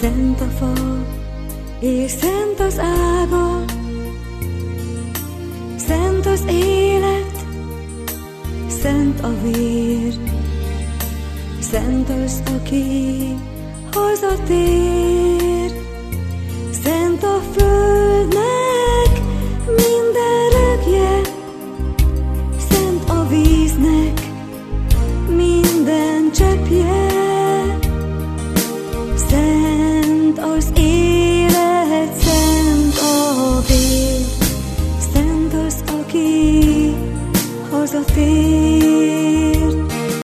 Szent a fa, és szent az ága, szent az élet, szent a vér, szent az, aki hazatér. Szent a földnek minden rögje, szent a víznek minden cseppje, szent az élet, szent a vér, szent az, aki hazatér.